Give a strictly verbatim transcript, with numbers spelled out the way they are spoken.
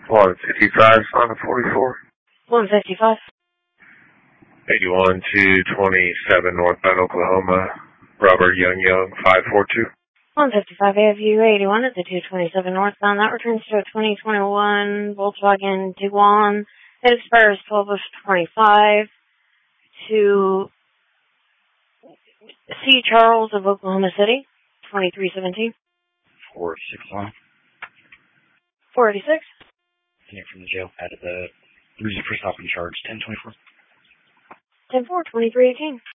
one fifty-five, Sonic forty-four. one fifty-five. eighty-one two twenty-seven, northbound Oklahoma. Robert Young Young, five four two. one fifty-five A F U eighty-one at the two twenty-seven northbound. That returns to a twenty twenty-one Volkswagen Tiguan. It expires twelve of twenty-five to C. Charles of Oklahoma City, twenty-three seventeen. four six one. four eighty-six. Came from the jail. Added the reason for stopping charge, ten twenty-four. ten four, twenty-three eighteen.